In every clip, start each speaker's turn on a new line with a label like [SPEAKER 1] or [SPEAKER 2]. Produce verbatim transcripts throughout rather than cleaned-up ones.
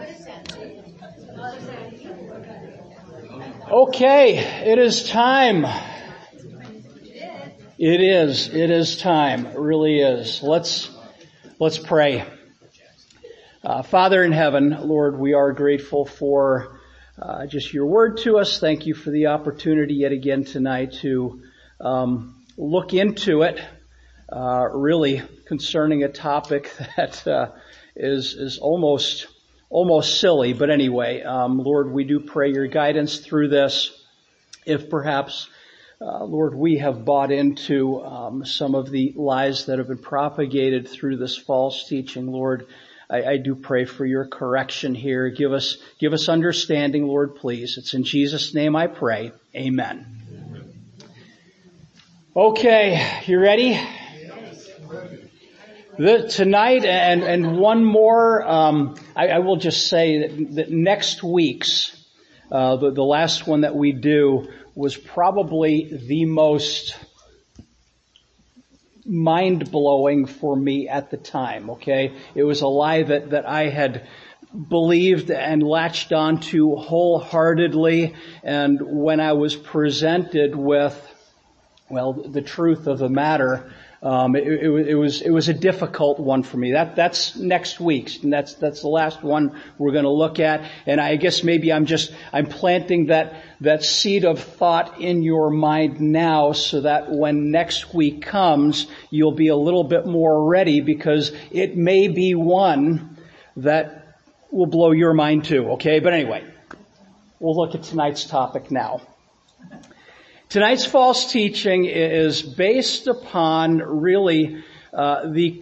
[SPEAKER 1] Okay, it is time. It is. It is time. It really is. Let's let's pray. Uh, Father in heaven, Lord, we are grateful for uh, just your word to us. Thank you for the opportunity yet again tonight to um, look into it. Uh, really concerning a topic that uh, is is almost. Almost silly, but anyway, um, Lord, we do pray your guidance through this. If perhaps, uh, Lord, we have bought into um, some of the lies that have been propagated through this false teaching, Lord, I, I do pray for your correction here. Give us, give us understanding, Lord, please. It's in Jesus' name I pray. Amen. Okay, you ready? The, tonight and, and one more, um, I, I will just say that, that next week's, uh, the, the last one that we do was probably the most mind-blowing for me at the time, okay? It was a lie that, that I had believed and latched onto wholeheartedly, and when I was presented with, well, the truth of the matter, Um, it, it, it was, it was a difficult one for me. That, that's next week's, and that's, that's the last one we're gonna look at. And I guess maybe I'm just, I'm planting that, that seed of thought in your mind now so that when next week comes, you'll be a little bit more ready because it may be one that will blow your mind too, okay? But anyway, we'll look at tonight's topic now. Tonight's false teaching is based upon really uh, the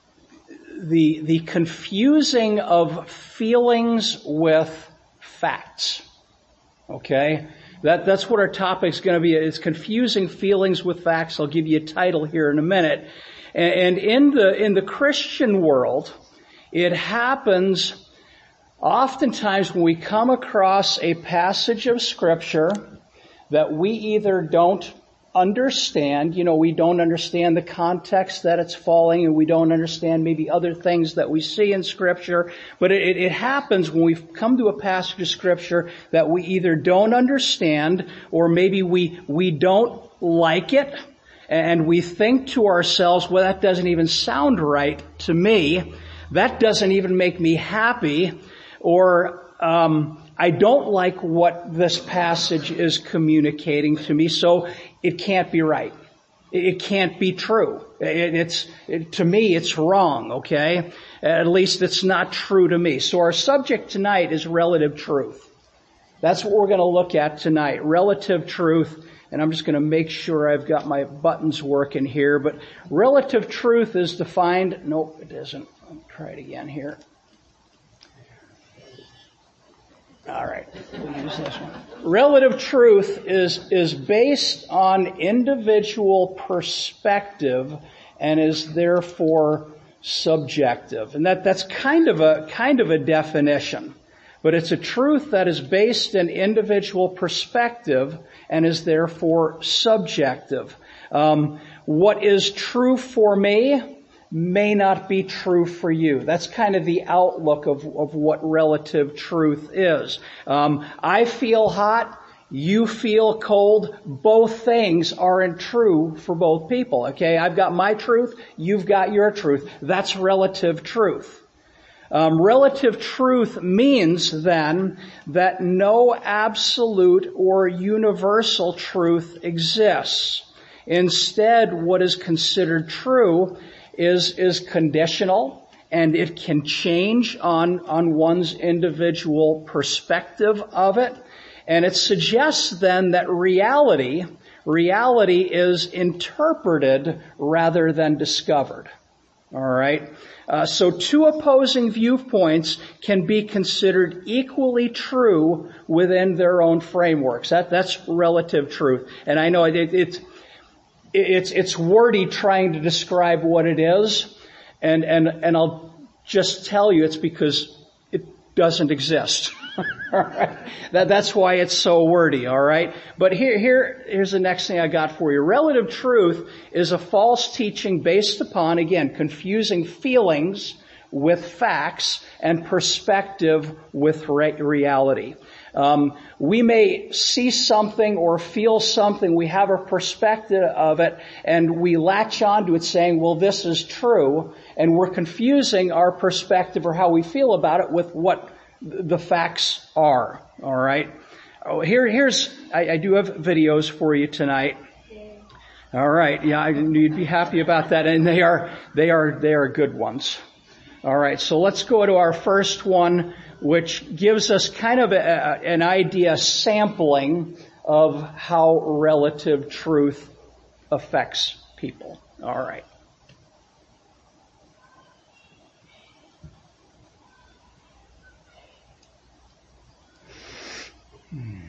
[SPEAKER 1] the the confusing of feelings with facts. Okay, that that's what our topic is going to be. It's confusing feelings with facts. I'll give you a title here in a minute. And in the in the Christian world, it happens oftentimes when we come across a passage of Scripture that we either don't understand, you know, we don't understand the context that it's falling, and we don't understand maybe other things that we see in Scripture, but it, it happens when we come to a passage of Scripture that we either don't understand, or maybe we, we don't like it, and we think to ourselves, well, that doesn't even sound right to me, that doesn't even make me happy, or, um, I don't like what this passage is communicating to me, so it can't be right. It can't be true. It, it's, it, to me, it's wrong, okay? At least it's not true to me. So our subject tonight is relative truth. That's what we're going to look at tonight, relative truth. And I'm just going to make sure I've got my buttons working here. But relative truth is defined, nope, it isn't. I'll try it again here. All right, we'll use this one. Relative truth is, is based on individual perspective and is therefore subjective. And that, that's kind of a, kind of a definition. But it's a truth that is based in individual perspective and is therefore subjective. Um, what is true for me may not be true for you. That's kind of the outlook of, of what relative truth is. Um, I feel hot, you feel cold. Both things aren't true for both people, okay? I've got my truth, you've got your truth. That's relative truth. Um, relative truth means then that no absolute or universal truth exists. Instead, what is considered true is is conditional, and it can change on on one's individual perspective of it. And it suggests then that reality reality is interpreted rather than discovered. All right. Uh, so two opposing viewpoints can be considered equally true within their own frameworks. That that's relative truth. And I know it, it, it's it's it's wordy trying to describe what it is, and and and I'll just tell you it's because it doesn't exist. All right. That, that's why it's so wordy, all right? But here, here, here's the next thing I got for you. Relative truth is a false teaching based upon, again, confusing feelings with facts and perspective with re- reality. Um, we may see something or feel something, we have a perspective of it, and we latch onto it saying, well, this is true, and we're confusing our perspective or how we feel about it with what the facts are. All right? Oh, here, here's, I, I do have videos for you tonight. All right, yeah, I, you'd be happy about that, and they are, they are, they are good ones. All right, so let's go to our first one, which gives us kind of a, an idea, sampling of how relative truth affects people. All right. Hmm.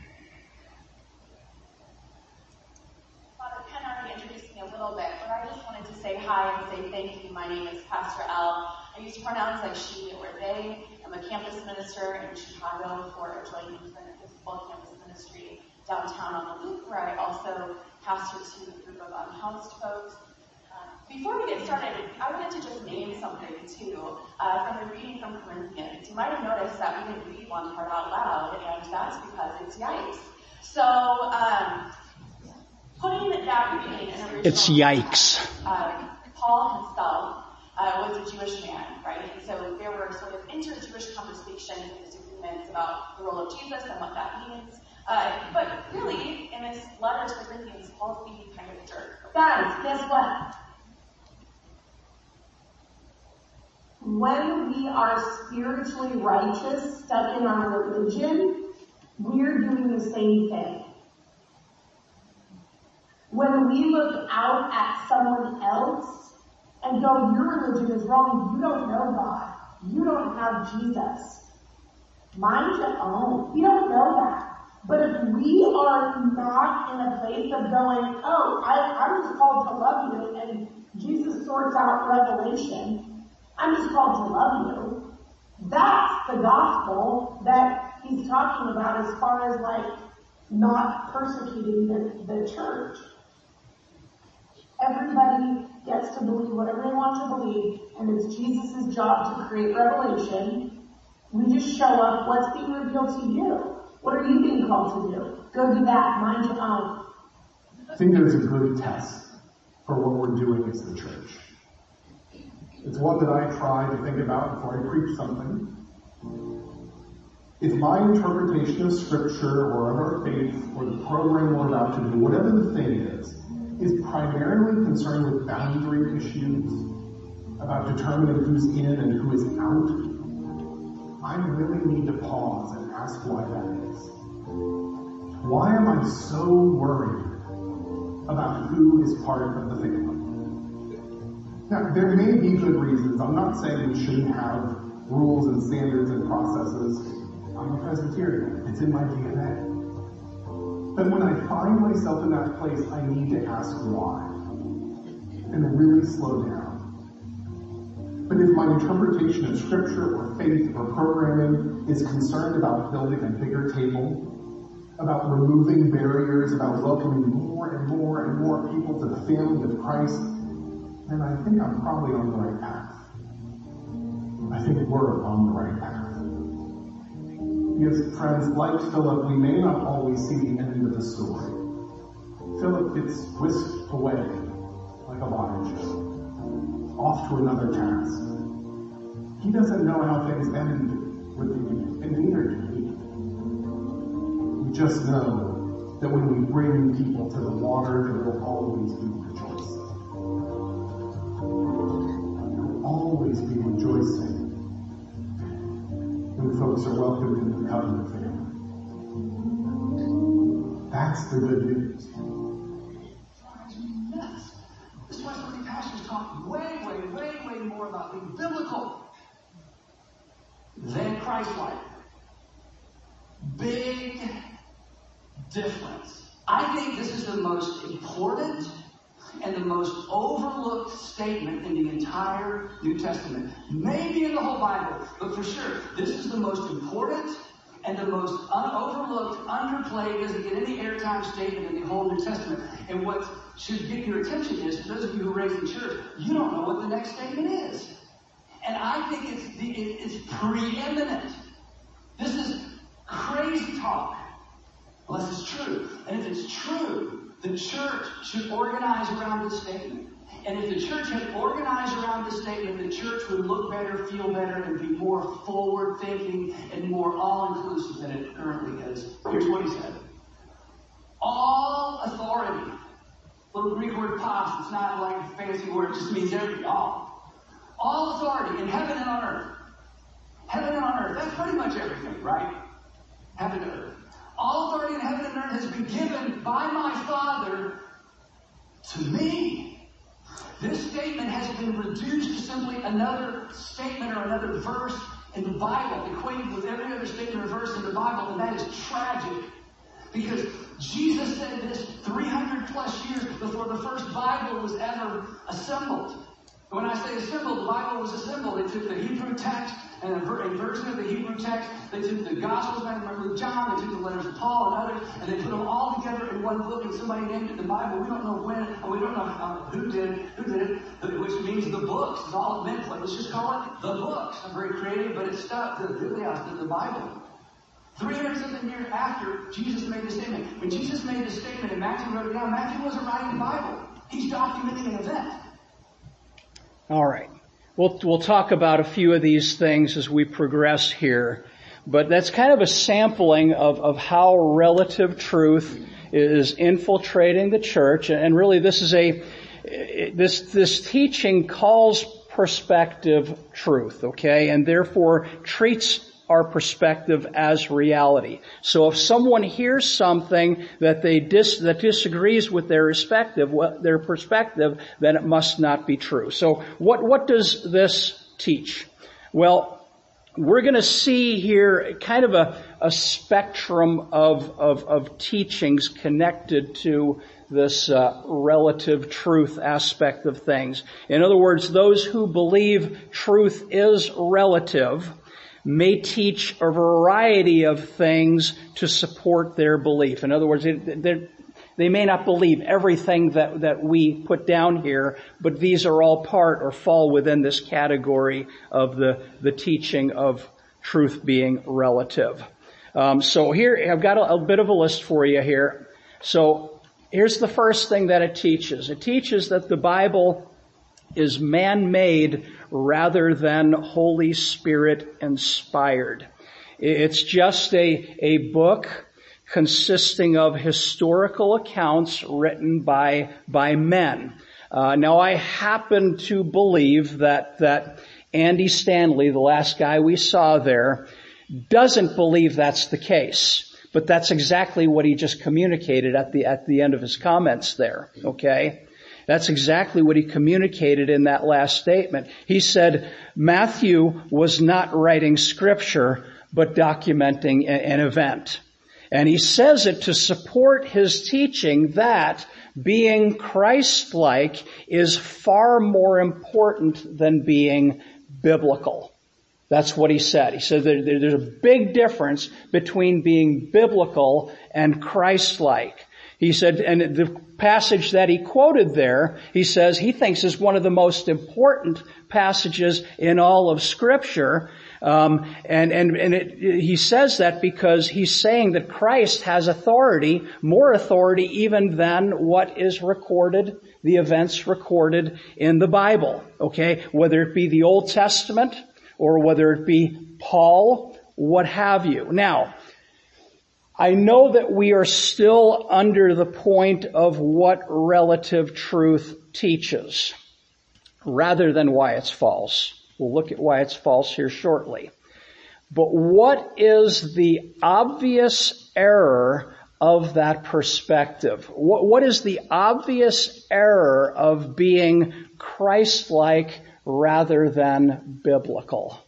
[SPEAKER 2] Father Ken already introduced me a little bit, but I just wanted to say hi and say thank you. My name is Pastor L. I use pronouns like she or they. I'm a campus minister in Chicago for a Joy Lutheran Episcopal campus ministry downtown on the Loop, where I also pastor to a group of unhoused folks. Uh, before we get started, I wanted to just name something too uh, from the reading from Corinthians. You might have noticed that we didn't read one part out loud, and that's because it's yikes. So, um, putting that reading in original
[SPEAKER 1] It's yikes.
[SPEAKER 2] Uh, Paul himself Uh, was a Jewish man, right? And so there were sort of inter-Jewish conversations and disagreements about the role of Jesus and what that means. Uh, but really, in this letter to the Corinthians, Paul's being kind of a jerk. Guys, guess what? When we are spiritually righteous, stuck in our religion, we're doing the same thing. When we look out at someone else and go, your religion is wrong, you don't know God, you don't have Jesus, mind your own. We don't know that. But if we are not in a place of going, oh, I, I'm just called to love you, and Jesus sorts out revelation, I'm just called to love you, that's the gospel that he's talking about as far as like not persecuting the, the church. Everybody gets to believe whatever they want to believe, and it's Jesus' job to create revelation. We just show up. What's being revealed to you? What are you being called to do? Go do that. Mind your own.
[SPEAKER 3] I think there's a good test for what we're doing as the church. It's one that I try to think about before I preach something. If my interpretation of Scripture or of our faith or the program we're about to do, whatever the thing is, is primarily concerned with boundary issues, about determining who's in and who is out, I really need to pause and ask why that is. Why am I so worried about who is part of the family? Now, there may be good reasons. I'm not saying we shouldn't have rules and standards and processes. I'm a Presbyterian. It's in my D N A. But when I find myself in that place, I need to ask why. And really slow down. But if my interpretation of Scripture or faith or programming is concerned about building a bigger table, about removing barriers, about welcoming more and more and more people to the family of Christ, then I think I'm probably on the right path. I think we're on the right path. Because, friends, like Philip, we may not always see the end of the story. Philip gets whisked away like Elijah, off to another task. He doesn't know how things end with the union, and neither do we. We just know that when we bring people to the water, there will always be rejoicing. There will always be rejoicing when folks are welcomed into the covenant family. That's the good news.
[SPEAKER 4] Yes. This is why so many pastors talk way, way, way, way more about being biblical than Christ-like. Big difference. I think this is the most important and the most overlooked statement in the entire New Testament. Maybe in the whole Bible, but for sure, this is the most important and the most un- overlooked, underplayed, doesn't get any airtime statement in the whole New Testament. And what should get your attention is, for those of you who are raised in church, you don't know what the next statement is. And I think it's, the, it, it's preeminent. This is crazy talk, unless it's true. And if it's true, the church should organize around this statement. And if the church had organized around this statement, the church would look better, feel better, and be more forward-thinking and more all-inclusive than it currently is. Here's what he said. All authority. Little Greek word pas. It's not like a fancy word. It just means every, all. All authority in heaven and on earth. Heaven and on earth. That's pretty much everything, right? Heaven and earth. All authority in heaven and earth has been given by my Father to me. This statement has been reduced to simply another statement or another verse in the Bible, equated with every other statement or verse in the Bible, and that is tragic. Because Jesus said this three hundred plus years before the first Bible was ever assembled. When I say assembled, the Bible was assembled. They took the Hebrew text and a, ver- a version of the Hebrew text. They took the Gospels, Matthew, Luke, John. They took the letters of Paul and others, and they put them all together in one book. And somebody named it the Bible. We don't know when, and we don't know uh, who did who did it, which means the books is all it meant. Like, let's just call it the books. I'm very creative, but it's stuck. The Biblios, the Bible. three hundred something years after Jesus made this statement. When Jesus made this statement and Matthew wrote it down, Matthew wasn't writing the Bible. He's documenting an event.
[SPEAKER 1] All right. We'll, we'll talk about a few of these things as we progress here. But that's kind of a sampling of, of how relative truth is infiltrating the church. And really this is a, this, this teaching calls perspective truth, okay? And therefore treats our perspective as reality. So if someone hears something that they dis, that disagrees with their respective, their perspective, then it must not be true. So what, what does this teach? Well, we're going to see here kind of a, a spectrum of, of, of teachings connected to this uh, relative truth aspect of things. In other words, those who believe truth is relative may teach a variety of things to support their belief. In other words, they may not believe everything that, that we put down here, but these are all part or fall within this category of the, the teaching of truth being relative. Um, so here, I've got a, a bit of a list for you here. So here's the first thing that it teaches. It teaches that the Bible is man-made rather than Holy Spirit inspired. It's just a, a book consisting of historical accounts written by, by men. Uh, now I happen to believe that, that Andy Stanley, the last guy we saw there, doesn't believe that's the case. But that's exactly what he just communicated at the, at the end of his comments there. Okay? That's exactly what he communicated in that last statement. He said Matthew was not writing scripture, but documenting an event. And he says it to support his teaching that being Christ-like is far more important than being biblical. That's what he said. He said that there's a big difference between being biblical and Christ-like. He said, and the passage that he quoted there, he says he thinks is one of the most important passages in all of Scripture. Um, and and, and it, he says that because he's saying that Christ has authority, more authority even than what is recorded, the events recorded in the Bible. Okay? Whether it be the Old Testament or whether it be Paul, what have you. Now, I know that we are still under the point of what relative truth teaches, rather than why it's false. We'll look at why it's false here shortly. But what is the obvious error of that perspective? What, what is the obvious error of being Christ-like rather than biblical?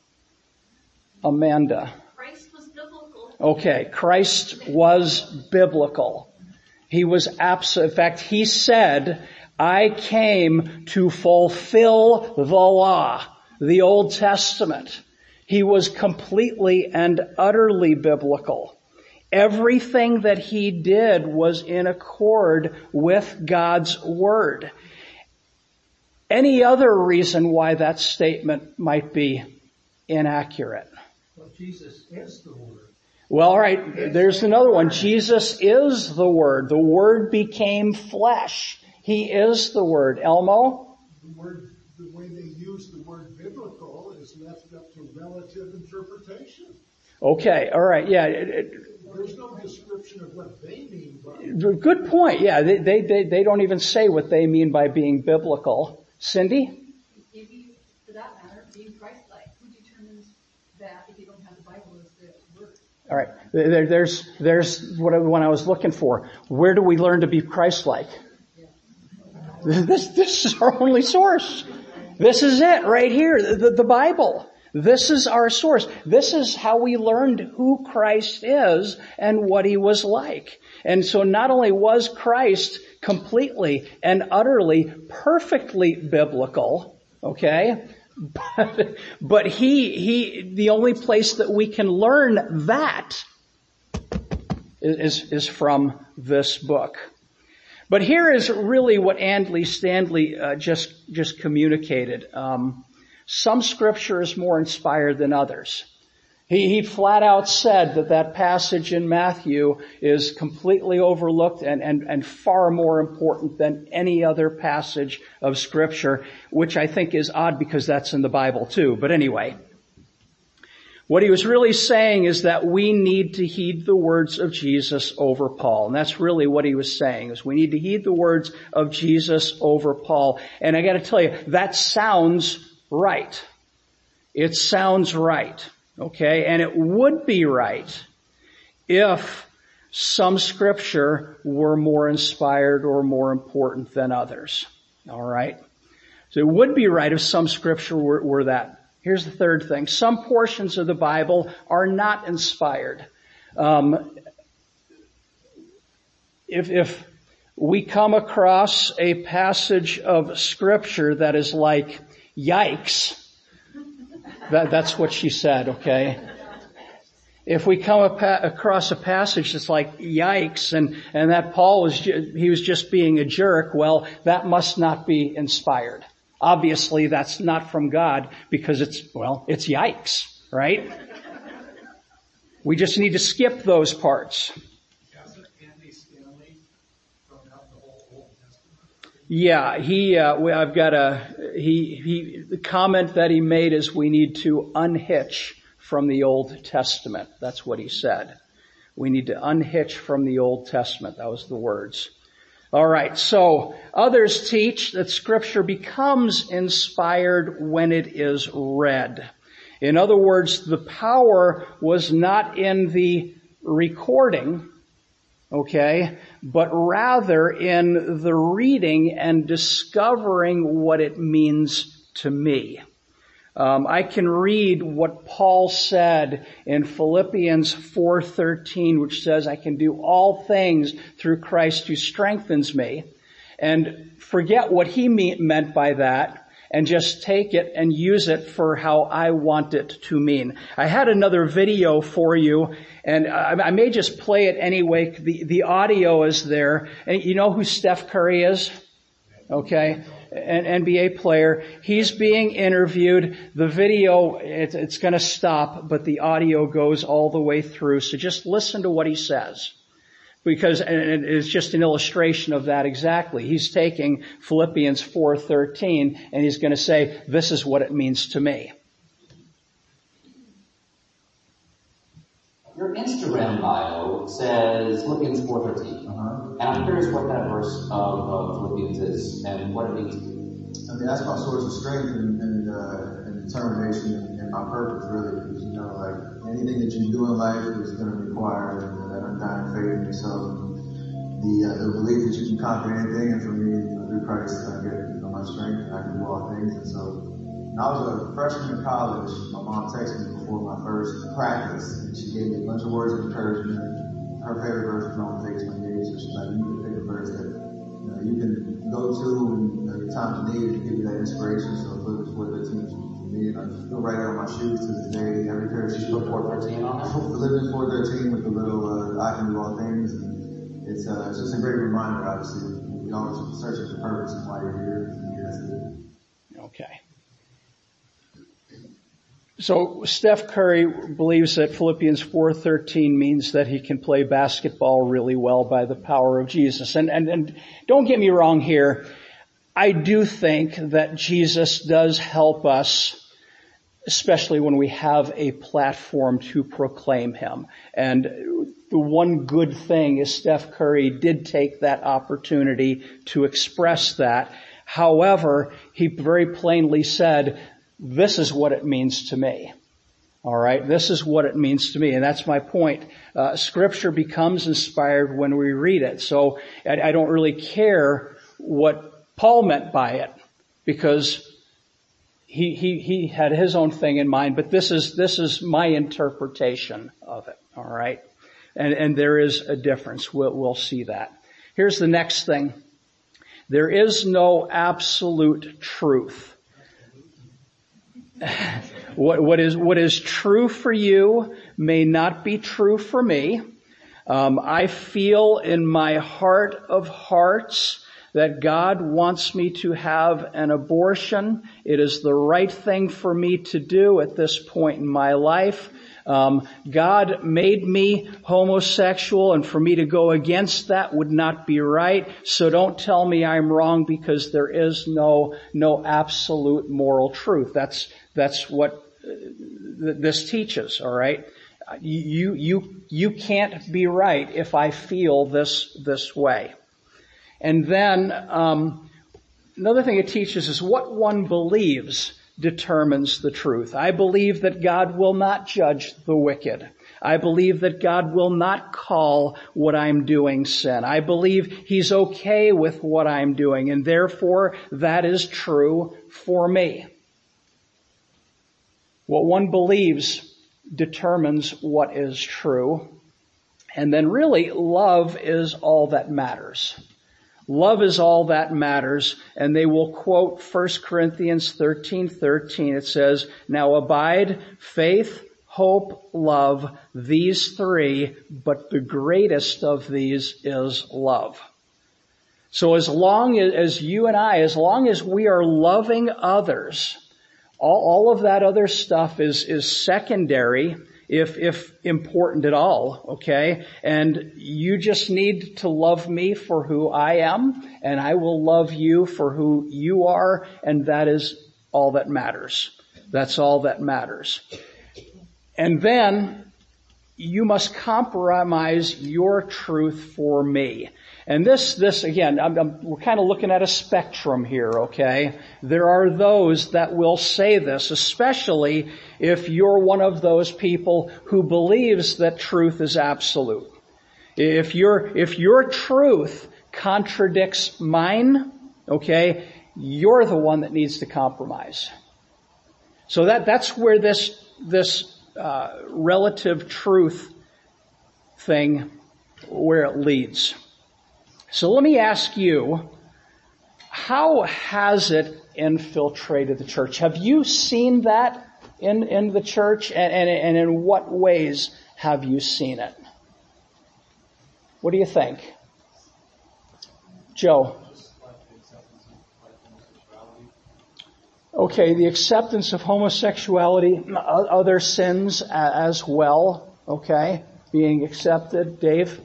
[SPEAKER 1] Amanda. Okay, Christ was biblical. He was absolute. In fact, he said, I came to fulfill the law, the Old Testament. He was completely and utterly biblical. Everything that he did was in accord with God's Word. any other reason why that statement might be inaccurate?
[SPEAKER 5] Well, Jesus is the Word.
[SPEAKER 1] Well, all right, there's another one. Jesus is the Word. The Word became flesh. He is the Word. Elmo?
[SPEAKER 5] The word, the way they use the word biblical is left up to relative interpretation.
[SPEAKER 1] Okay, all right, yeah. It, it,
[SPEAKER 5] There's no description of what they mean by.
[SPEAKER 1] Good point. Yeah, they, they they they don't even say what they mean by being biblical. Cindy?
[SPEAKER 6] Maybe, for that matter, being Christ-like. Who determines that if you don't have the Bible as the Word?
[SPEAKER 1] All right. There, there's there's what I, what I was looking for. Where do we learn to be Christ-like? This this is our only source. This is it right here, the, the Bible. This is our source. This is how we learned who Christ is and what he was like. And so not only was Christ completely and utterly, perfectly biblical, okay, but, but he, he, the only place that we can learn that is, is from this book. But here is really what Andy Stanley uh, just, just communicated. Um, Some scripture is more inspired than others. He, he flat out said that that passage in Matthew is completely overlooked and, and, and far more important than any other passage of scripture, which I think is odd because that's in the Bible too. But anyway, what he was really saying is that we need to heed the words of Jesus over Paul. And that's really what he was saying, is we need to heed the words of Jesus over Paul. And I got to tell you, that sounds right. It sounds right. Okay? And it would be right if some scripture were more inspired or more important than others. All right? So it would be right if some scripture were, were that. Here's the third thing. Some portions of the Bible are not inspired. Um, if, if we come across a passage of scripture that is like, yikes. That, that's what she said, okay? If we come across a passage that's like, yikes, and, and that Paul was, ju- he was just being a jerk, well, that must not be inspired. Obviously, that's not from God because it's, well, it's yikes, right? We just need to skip those parts.
[SPEAKER 5] Hasn't Andy Stanley thrown out the whole Old Testament?
[SPEAKER 1] Yeah, he, uh, I've got a, he, he, the comment that he made is we need to unhitch from the Old Testament. That's what he said. We need to unhitch from the Old Testament. That was the words. All right, so others teach that Scripture becomes inspired when it is read. In other words, the power was not in the recording, okay, but rather in the reading and discovering what it means to me. Um, I can read what Paul said in Philippians four thirteen, which says, I can do all things through Christ who strengthens me, and forget what he me- meant by that, and just take it and use it for how I want it to mean. I had another video for you, and I, I may just play it anyway. The, the audio is there. And you know who Steph Curry is? Okay. An N B A player. He's being interviewed. The video, it, it's going to stop, but the audio goes all the way through. So just listen to what he says. Because and it's just an illustration of that exactly. He's taking Philippians four thirteen and he's going to say, this is what it means to me.
[SPEAKER 7] Your Instagram bio says Philippians four thirteen. Uh-huh. And I'm curious what that verse of uh, Philippians is and what it means to you.
[SPEAKER 8] I mean, that's my source of strength and, and, uh, and determination and, and my purpose, really. Because, you know, like, anything that you do in life is going to require that undying faith in yourself. The, uh, the belief that you can conquer anything, and for me, you know, through Christ, I get, you know, my strength and I can do all things. And so, when I was a freshman in college, my mom texted me before my first practice, and she gave me a bunch of words of encouragement. Her favorite verse was Romans eight twenty-eight, so she's like, you can pick a verse that, you know, you can go to when, you know, your times of need and give you that inspiration. So Philippians four thirteen for me, and I feel right out of my shoes to this day. Every pair of shoes.
[SPEAKER 7] You put four thirteen on it?
[SPEAKER 8] Philippians four thirteen with the little, uh, I can do all things. And it's, uh, it's just a great reminder, obviously. We always searching for purpose and why you're here. And that's it.
[SPEAKER 1] Okay. So Steph Curry believes that Philippians four thirteen means that he can play basketball really well by the power of Jesus. And, and, and don't get me wrong here. I do think that Jesus does help us, especially when we have a platform to proclaim him. And the one good thing is Steph Curry did take that opportunity to express that. However, he very plainly said, this is what it means to me. All right, this is what it means to me, and that's my point. Uh, scripture becomes inspired when we read it. So I, I don't really care what Paul meant by it, because he he he had his own thing in mind. But this is this is my interpretation of it. All right, and and there is a difference. We'll we'll see that. Here's the next thing. There is no absolute truth. What, what is, what is true for you may not be true for me. Um, I feel in my heart of hearts that God wants me to have an abortion. It is the right thing for me to do at this point in my life. Um, God made me homosexual, and for me to go against that would not be right. So don't tell me I'm wrong, because there is no, no absolute moral truth. That's, that's what uh, this teaches, all right? You, you, you can't be right if I feel this, this way. And then, um, another thing it teaches is what one believes determines the truth. I believe that God will not judge the wicked. I believe that God will not call what I'm doing sin. I believe He's okay with what I'm doing, and therefore that is true for me. What one believes determines what is true. And then really, love is all that matters. Love is all that matters, and they will quote First Corinthians thirteen thirteen. It says, now abide faith, hope, love, these three, but the greatest of these is love. So as long as, as you and I, as long as we are loving others, all, all of that other stuff is, is secondary, if, if important at all, okay? And you just need to love me for who I am, and I will love you for who you are, and that is all that matters. That's all that matters. And then you must compromise your truth for me. And this, this again, I'm, I'm, we're kind of looking at a spectrum here, okay? There are those that will say this, especially if you're one of those people who believes that truth is absolute. If your, if your truth contradicts mine, okay, you're the one that needs to compromise. So that, that's where this, this, uh, relative truth thing, where it leads. So let me ask you, how has it infiltrated the church? Have you seen that in, in the church? And, and, and in what ways have you seen it? What do you think? Joe? Okay, the acceptance of homosexuality, other sins as well, okay, being accepted. Dave?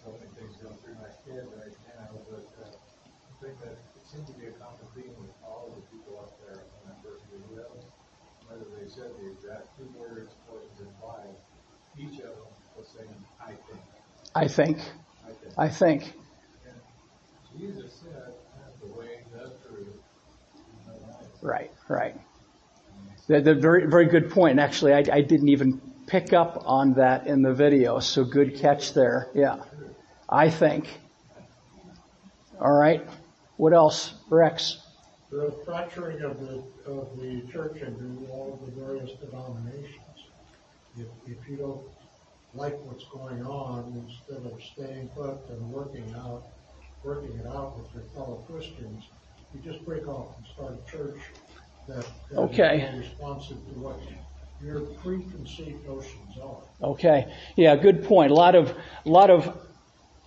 [SPEAKER 1] I think. I think.
[SPEAKER 5] Jesus said, the way, the truth.
[SPEAKER 1] Right, right. The, the very, very good point. Actually, I, I didn't even pick up on that in the video, so good catch there. Yeah. I think. All right. What else? Rex?
[SPEAKER 5] The fracturing of the, of the church into all of the various denominations. If, if you don't like what's going on, instead of staying put and working out, working it out with your fellow Christians, you just break off and start a church that, that
[SPEAKER 1] okay.
[SPEAKER 5] is responsive to what your preconceived notions are.
[SPEAKER 1] Okay. Yeah, good point. A lot of, a lot of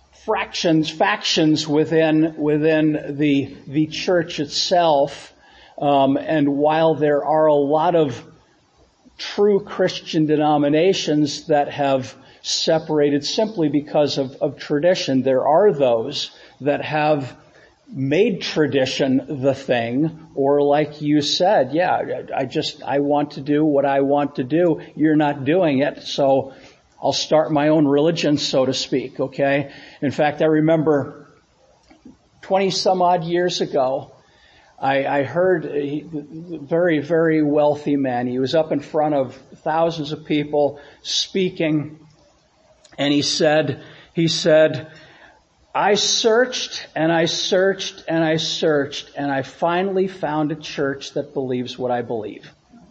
[SPEAKER 1] fractions, factions within, within the, the church itself. Um, and while there are a lot of true Christian denominations that have separated simply because of, of tradition, there are those that have made tradition the thing, or like you said, yeah, I just, I want to do what I want to do. You're not doing it, so I'll start my own religion, so to speak, okay? In fact, I remember twenty some odd years ago, I, I heard a very, very wealthy man. He was up in front of thousands of people speaking, and he said, he said, I searched and I searched and I searched and I finally found a church that believes what I believe.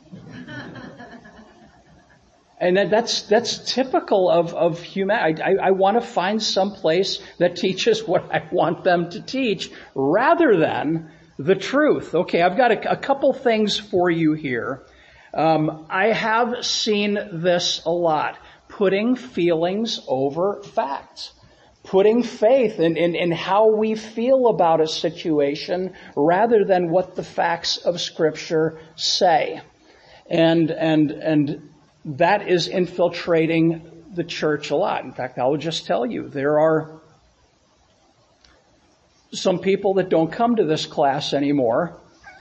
[SPEAKER 1] And that, that's that's typical of, of humanity. I, I, I want to find some place that teaches what I want them to teach rather than the truth. Okay, I've got a, a couple things for you here. Um, I have seen this a lot. Putting feelings over facts. Putting faith in, in, in how we feel about a situation rather than what the facts of Scripture say. And, and, and that is infiltrating the church a lot. In fact, I will just tell you, there are some people that don't come to this class anymore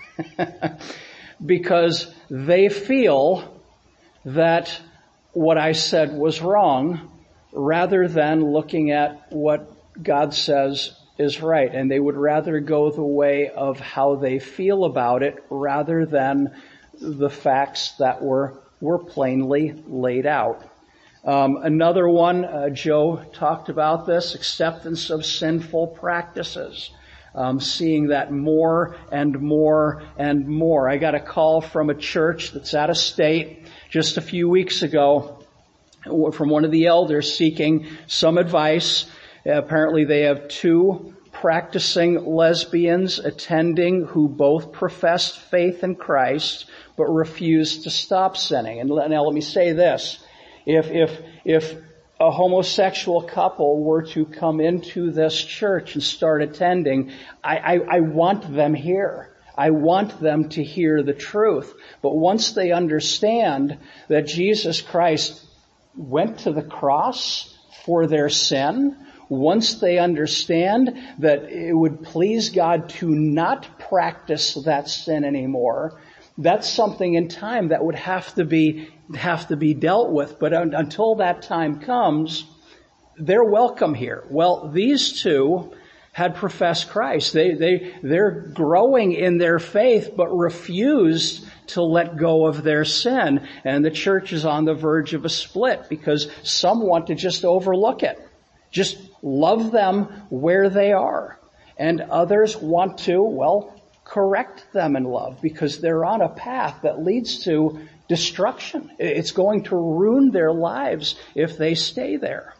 [SPEAKER 1] because they feel that what I said was wrong, rather than looking at what God says is right. And they would rather go the way of how they feel about it rather than the facts that were, were plainly laid out. Um, another one, uh, Joe talked about this, acceptance of sinful practices. Um, seeing that more and more and more. I got a call from a church that's out of state just a few weeks ago from one of the elders seeking some advice. Uh, apparently they have two practicing lesbians attending who both professed faith in Christ but refused to stop sinning. And now let me say this. If, if, if a homosexual couple were to come into this church and start attending, I, I, I want them here. I want them to hear the truth. But once they understand that Jesus Christ went to the cross for their sin, once they understand that it would please God to not practice that sin anymore, that's something in time that would have to be have to be dealt with. But un- until that time comes, they're welcome here. Well, these two had professed Christ. They they they're growing in their faith, but refused to let go of their sin. And the church is on the verge of a split because some want to just overlook it. Just love them where they are. And others want to, well, correct them in love because they're on a path that leads to destruction. It's going to ruin their lives if they stay there.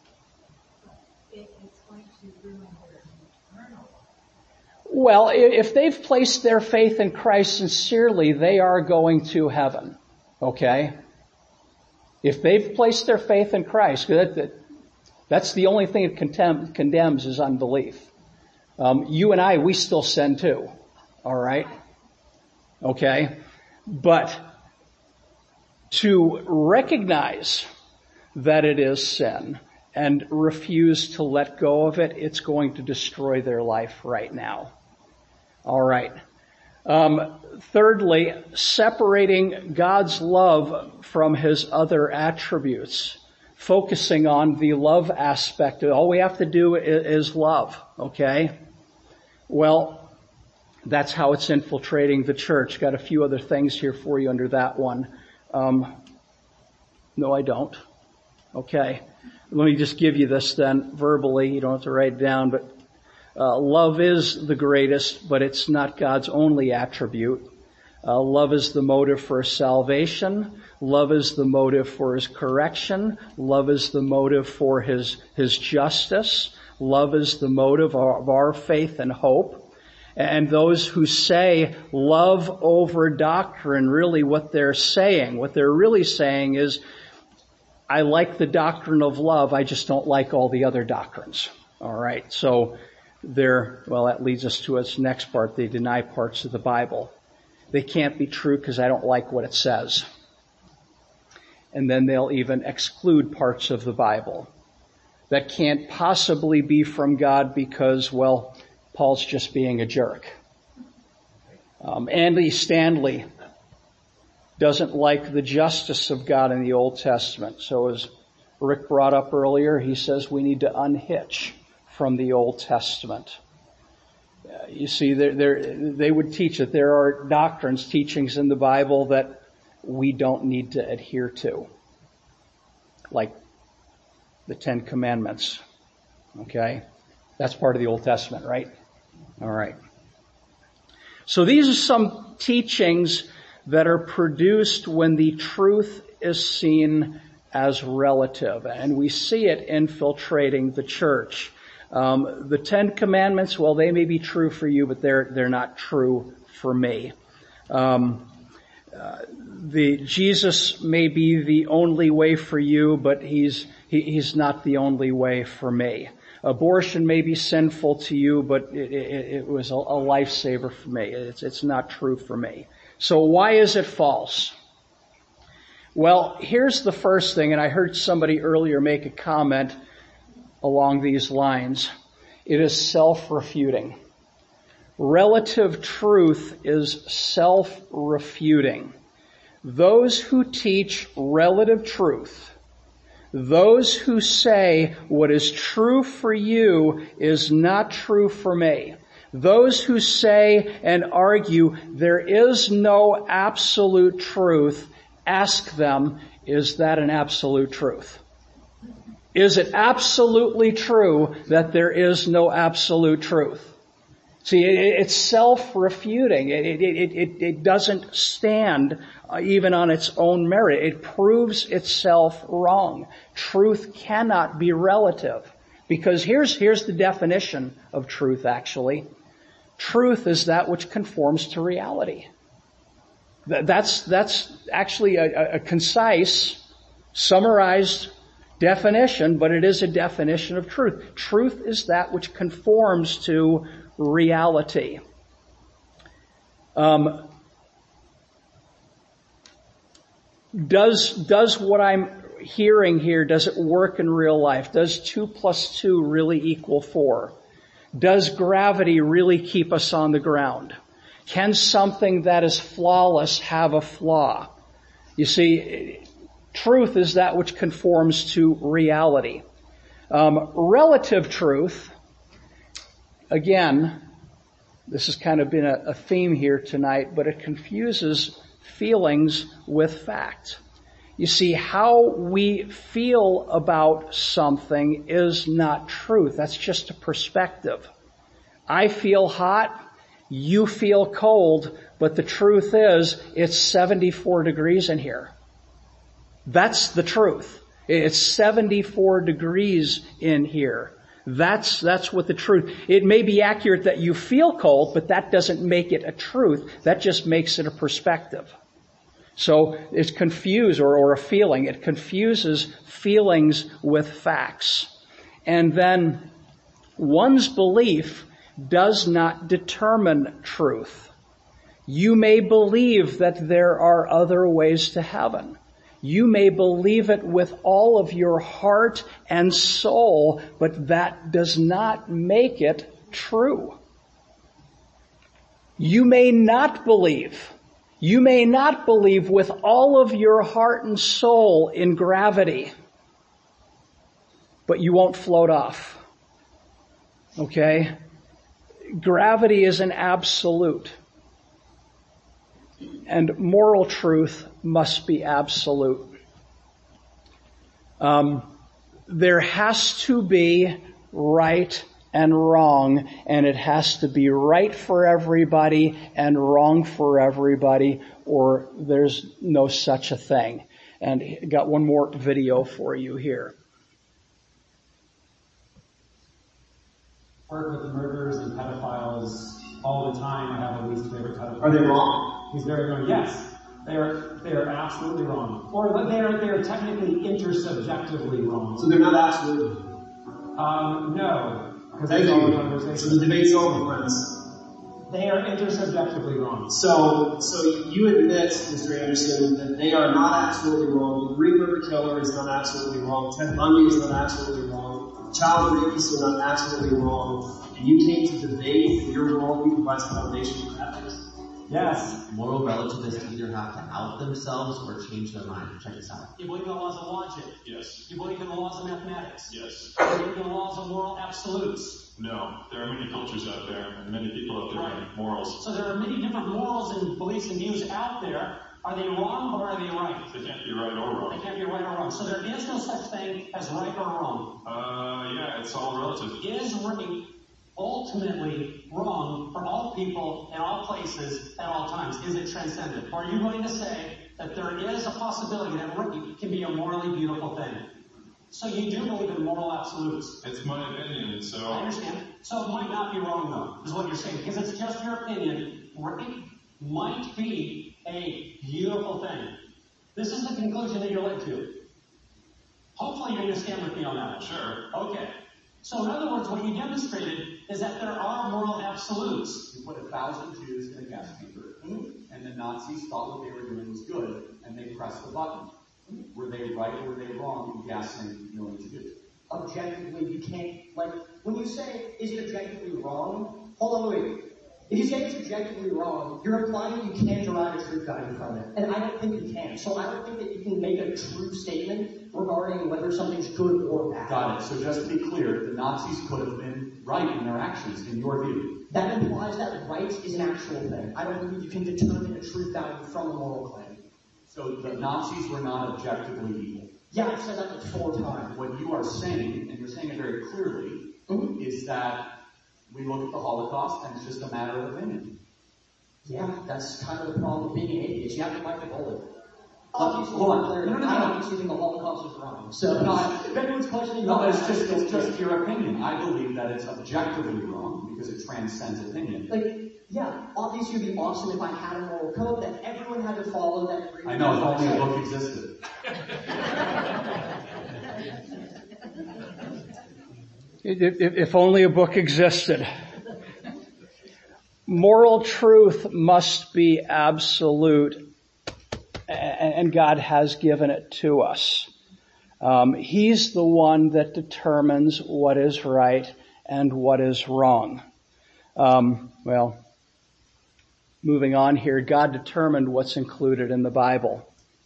[SPEAKER 6] It's going to ruin their eternal.
[SPEAKER 1] Well, if they've placed their faith in Christ sincerely, they are going to heaven. Okay? If they've placed their faith in Christ, that, that, that's the only thing it condemn, condemns is unbelief. Um, you and I, we still sin too. All right? Okay? But to recognize that it is sin and refuse to let go of it, it's going to destroy their life right now. All right. Um, thirdly, separating God's love from His other attributes. Focusing on the love aspect. All we have to do is, is love. Okay? Well, that's how it's infiltrating the church. Got a few other things here for you under that one. Um, no, I don't. Okay. Let me just give you this then verbally. You don't have to write it down, but uh, love is the greatest, but it's not God's only attribute. Uh, love is the motive for salvation. Love is the motive for His correction. Love is the motive for His, His justice. Love is the motive of our faith and hope. And those who say love over doctrine, really what they're saying, what they're really saying is, I like the doctrine of love, I just don't like all the other doctrines. All right, so they're, well, that leads us to its next part. They deny parts of the Bible. they can't be true because I don't like what it says. And then they'll even exclude parts of the Bible that can't possibly be from God because, well, Paul's just being a jerk. Um, Andy Stanley doesn't like the justice of God in the Old Testament. So as Rick brought up earlier, he says we need to unhitch from the Old Testament. Uh, you see, they're, they're, they would teach that there are doctrines, teachings in the Bible that we don't need to adhere to, like the Ten Commandments. Okay? That's part of the Old Testament, right? All right. So these are some teachings that are produced when the truth is seen as relative, and we see it infiltrating the church. Um, the Ten Commandments, well, they may be true for you, but they're they're not true for me. Um, uh, the Jesus may be the only way for you, but he's he, he's not the only way for me. Abortion may be sinful to you, but it, it, it was a, a lifesaver for me. It's it's not true for me. So why is it false? Well, here's the first thing, and I heard somebody earlier make a comment along these lines. It is self-refuting. Relative truth is self-refuting. Those who teach relative truth, those who say what is true for you is not true for me, those who say and argue there is no absolute truth, ask them, is that an absolute truth? Is it absolutely true that there is no absolute truth? See, it's self-refuting. It, it, it, it, it doesn't stand even on its own merit. It proves itself wrong. Truth cannot be relative. Because here's, here's the definition of truth, actually. Truth is that which conforms to reality. That's, that's actually a, a concise, summarized definition, but it is a definition of truth. Truth is that which conforms to reality. Um, does, does what I'm hearing here, does it work in real life? Does two plus two really equal four? Does gravity really keep us on the ground? Can something that is flawless have a flaw? You see, truth is that which conforms to reality. Um, relative truth, again, this has kind of been a, a theme here tonight, but it confuses feelings with fact. You see, how we feel about something is not truth. That's just a perspective. I feel hot, you feel cold, but the truth is it's seventy-four degrees in here. That's the truth. It's seventy-four degrees in here. That's, that's what the truth. It may be accurate that you feel cold, but that doesn't make it a truth. That just makes it a perspective. So it's confused, or, or a feeling. It confuses feelings with facts. And then one's belief does not determine truth. You may believe that there are other ways to heaven. You may believe it with all of your heart and soul, but that does not make it true. You may not believe. You may not believe with all of your heart and soul in gravity, but you won't float off. Okay? Gravity is an absolute. And moral truth must be absolute. Um, there has to be right and wrong, and it has to be right for everybody and wrong for everybody, or there's no such a thing. And I got one more video for you here.
[SPEAKER 9] Work with murderers and pedophiles all the time. I have a least favorite pedophile.
[SPEAKER 10] Are they wrong?
[SPEAKER 9] He's very wrong. Yes, they are. They are absolutely wrong. Or they are. They are technically intersubjectively wrong.
[SPEAKER 10] So they're not absolutely.
[SPEAKER 9] Um, no.
[SPEAKER 10] Thank you. So the debate's over, friends.
[SPEAKER 9] They are intersubjectively wrong.
[SPEAKER 10] So, so you admit, Mister Anderson, that they are not absolutely wrong. The Green River Killer is not absolutely wrong. Ted Bundy is not absolutely wrong. Child rapists are not absolutely wrong. And you came to debate that your worldview provides a foundation for ethics.
[SPEAKER 9] Yes.
[SPEAKER 7] Moral relativists either have to out themselves or change their mind. Check this out.
[SPEAKER 11] You believe in the laws of logic?
[SPEAKER 12] Yes.
[SPEAKER 11] You believe in the laws of mathematics?
[SPEAKER 12] Yes.
[SPEAKER 11] You believe in the laws of moral absolutes?
[SPEAKER 12] No. There are many cultures out there and many people out there
[SPEAKER 11] Right.
[SPEAKER 12] with morals.
[SPEAKER 11] So there are many different morals and beliefs and views out there. Are they wrong or are they right?
[SPEAKER 12] They can't be right or
[SPEAKER 11] They
[SPEAKER 12] wrong.
[SPEAKER 11] can't be right or wrong. So there is no such thing as right or wrong.
[SPEAKER 12] Uh, yeah, it's all relative.
[SPEAKER 11] Is right ultimately wrong for all people in all places at all times? Is it transcendent? Or are you going to say that there is a possibility that right can be a morally beautiful thing? So you do believe in moral absolutes.
[SPEAKER 12] It's my opinion,
[SPEAKER 11] I
[SPEAKER 12] so
[SPEAKER 11] understand. So it might not be wrong, though, is what you're saying. Because it's just your opinion. Right might be a beautiful thing. This is the conclusion that you're led to. Hopefully you're going to stand with me on that.
[SPEAKER 12] sure.
[SPEAKER 11] Okay. So in other words, what you demonstrated is that there are moral absolutes.
[SPEAKER 13] You put a thousand Jews in a gas chamber, and the Nazis thought what they were doing was good, and they pressed the button. Were they right or were they wrong in gassing millions of Jews?
[SPEAKER 14] Objectively, you can't, like, when you say, is it objectively wrong? Hold on, wait. If you say it's objectively wrong, you're implying you can't derive a truth value from it. And I don't think you can. So I don't think that you can make a true statement regarding whether something's good or bad.
[SPEAKER 13] Got it. So just to be clear, the Nazis could have been right in their actions, in your view.
[SPEAKER 14] That implies that right is an actual thing. I don't believe you can determine a truth value from a moral claim.
[SPEAKER 13] So the Nazis were not objectively evil.
[SPEAKER 14] Yeah, I've said that like four times.
[SPEAKER 13] What you are saying, and you're saying it very clearly, mm-hmm. is that we look at the Holocaust and it's just a matter of opinion.
[SPEAKER 14] Yeah, that's kind of the problem with being an atheist. You have to bite the bullet.
[SPEAKER 13] Obviously, hold on.
[SPEAKER 14] No, no, no, I obviously think the Holocaust is wrong. So,
[SPEAKER 13] no,
[SPEAKER 14] if anyone's questioning,
[SPEAKER 13] no, it's just, it's just your opinion. I believe that it's objectively wrong because it transcends opinion.
[SPEAKER 14] Like, yeah, obviously it'd be awesome if I had a moral code that everyone had to follow that.
[SPEAKER 13] I know, if only a book existed.
[SPEAKER 1] If, if, if only a book existed. Moral truth must be absolute, and God has given it to us. Um, he's the one that determines what is right and what is wrong. Um, well, moving on here, God determined what's included in the Bible.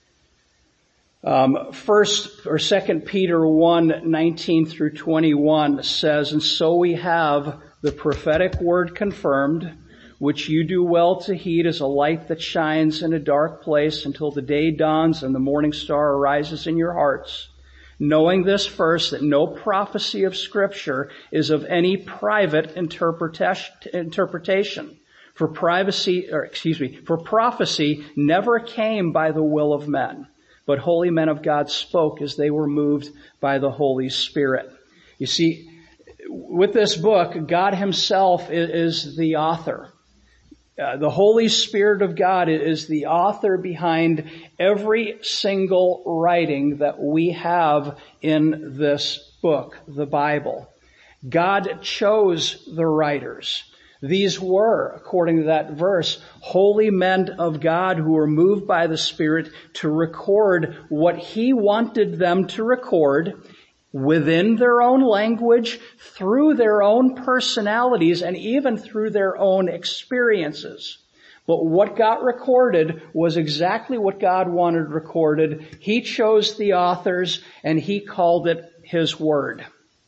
[SPEAKER 1] Um, first or Second Peter one nineteen through twenty-one says, "And so we have the prophetic word confirmed, which you do well to heed as a light that shines in a dark place until the day dawns and the morning star arises in your hearts. Knowing this first, that no prophecy of Scripture is of any private interpretation. For privacy, or excuse me, for prophecy never came by the will of men, but holy men of God spoke as they were moved by the Holy Spirit." You see, with this book, God Himself is the author. Uh, the Holy Spirit of God is the author behind every single writing that we have in this book, the Bible. God chose the writers. These were, according to that verse, holy men of God who were moved by the Spirit to record what He wanted them to record within their own language, through their own personalities, and even through their own experiences. But what got recorded was exactly what God wanted recorded. He chose the authors, and He called it His Word.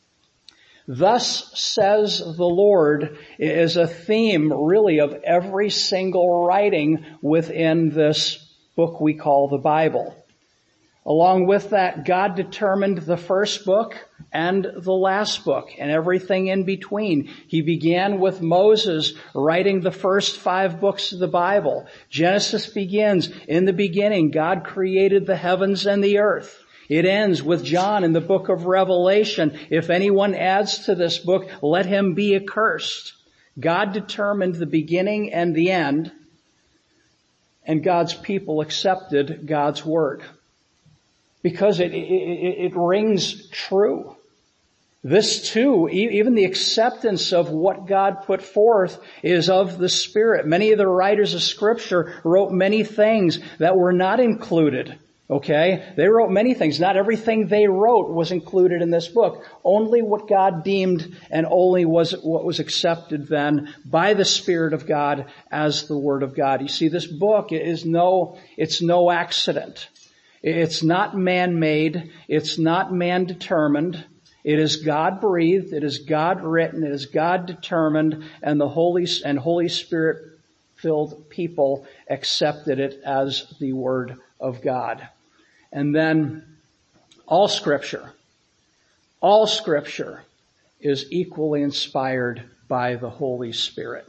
[SPEAKER 1] "Thus says the Lord" is a theme, really, of every single writing within this book we call the Bible. Along with that, God determined the first book and the last book and everything in between. He began with Moses writing the first five books of the Bible. Genesis begins, "In the beginning, God created the heavens and the earth." It ends with John in the book of Revelation. "If anyone adds to this book, let him be accursed." God determined the beginning and the end, and God's people accepted God's word because it, it, it rings true. This too, even the acceptance of what God put forth is of the Spirit. Many of the writers of Scripture wrote many things that were not included. Okay? They wrote many things. Not everything they wrote was included in this book. Only what God deemed and only was what was accepted then by the Spirit of God as the Word of God. You see, this book is no, it's no accident. It's not man-made. It's not man-determined. It is God-breathed. It is God-written. It is God-determined. And the Holy, and Holy Spirit-filled people accepted it as the Word of God. And then all Scripture, all Scripture is equally inspired by the Holy Spirit.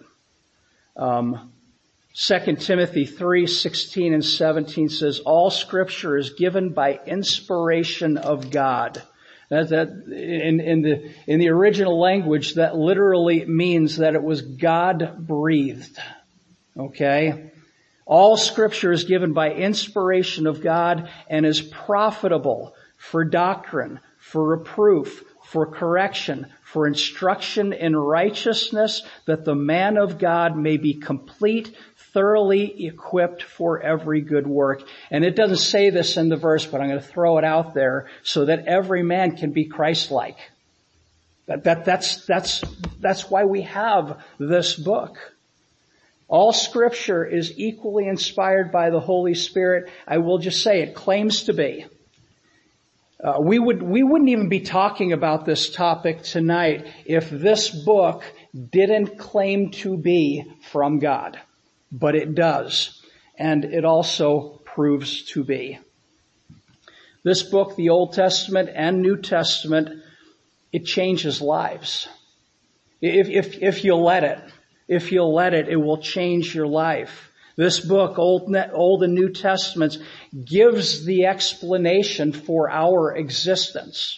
[SPEAKER 1] Um, Second Timothy three sixteen and seventeen says, all Scripture is given by inspiration of God. That, that in, in the in the original language, that literally means that it was God-breathed. Okay? All Scripture is given by inspiration of God and is profitable for doctrine, for reproof, for correction, for instruction in righteousness, that the man of God may be complete, thoroughly equipped for every good work. And it doesn't say this in the verse, but I'm going to throw it out there so that every man can be Christ-like. That, that, that's, that's, that's why we have this book. All Scripture is equally inspired by the Holy Spirit. I will just say it claims to be. Uh, we would, we wouldn't even be talking about this topic tonight if this book didn't claim to be from God. But it does. And it also proves to be. This book, the Old Testament and New Testament, it changes lives. If, if, if you let it. If you'll let it, it will change your life. This book, Old, Old and New Testaments, gives the explanation for our existence.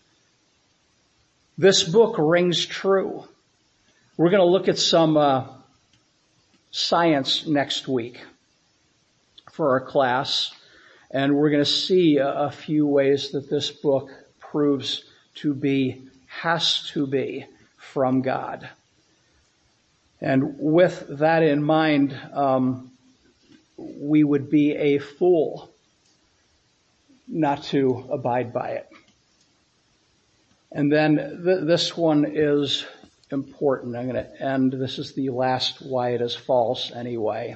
[SPEAKER 1] This book rings true. We're going to look at some uh, science next week for our class, and we're going to see a, a few ways that this book proves to be, has to be, from God. And with that in mind, um, we would be a fool not to abide by it. And then th- this one is important. I'm going to end. This is the last why it is false anyway.